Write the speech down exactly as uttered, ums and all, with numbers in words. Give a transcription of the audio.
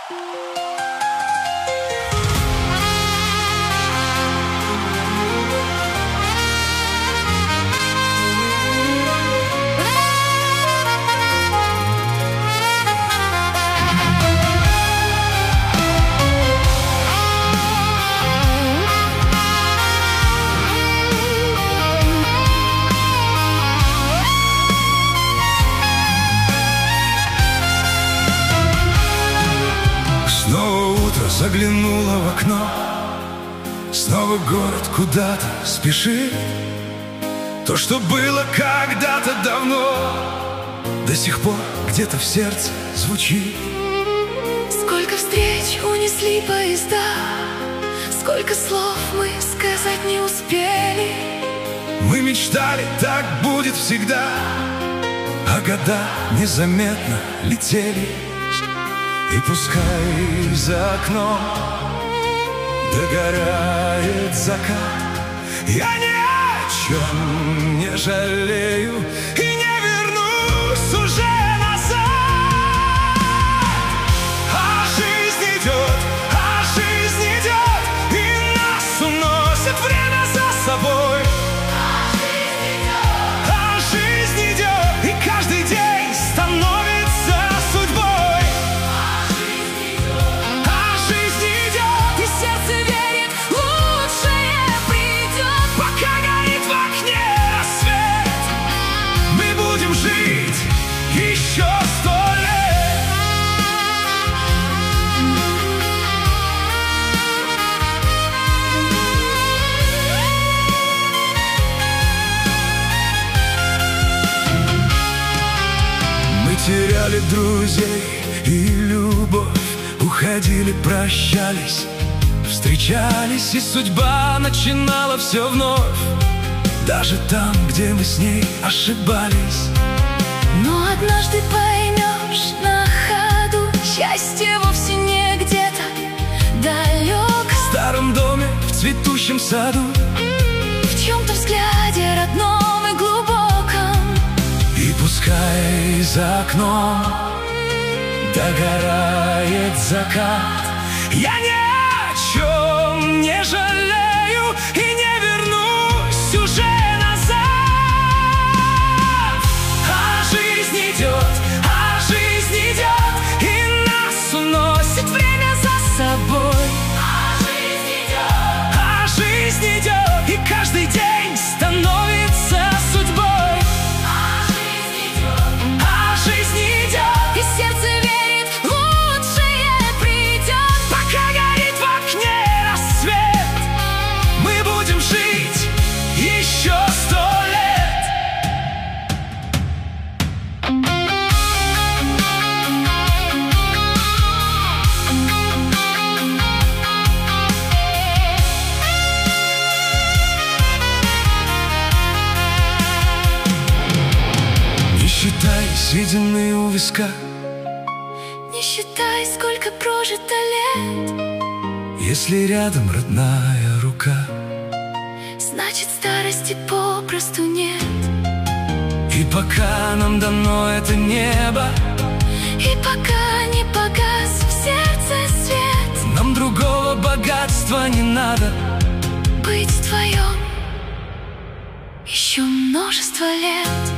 Заглянула в окно, снова город куда-то спешит. То, что было когда-то давно, до сих пор где-то в сердце звучит. Сколько встреч унесли поезда, сколько слов мы сказать не успели. Мы мечтали, так будет всегда, а года незаметно летели. И пускай за окном догорает закат, я ни о чем не жалею и не вернусь уже назад. А жизнь идет, а жизнь идет, и нас уносит время за собой. А жизнь идет, А жизнь идет, и каждый день становится судьбой. Еще сто лет. Мы теряли друзей и любовь, уходили, прощались, встречались, и судьба начинала все вновь. Даже там, где мы с ней ошибались. но однажды поймешь на ходу, счастье вовсе не где-то далеко. В старом доме, в цветущем саду, в чем-то взгляде родном и глубоком. и пускай за окном догорает закат, я ни о чем не жалею и не вернусь уже назад. А жизнь идет, а жизнь идет, и нас уносит время за собой. А жизнь идет, а жизнь идет, и каждый день становится судьбой. А жизнь идет, а жизнь идет, И сердце верит, лучшее придет. пока горит в окне рассвет, мы будем жить еще сто лет. Не считай седины у виска, Не считай, сколько прожито лет, если рядом родная рука. значит старости попросту нет. И пока нам дано это небо, И пока не погас в сердце свет, нам другого богатства не надо. быть вдвоем еще множество лет.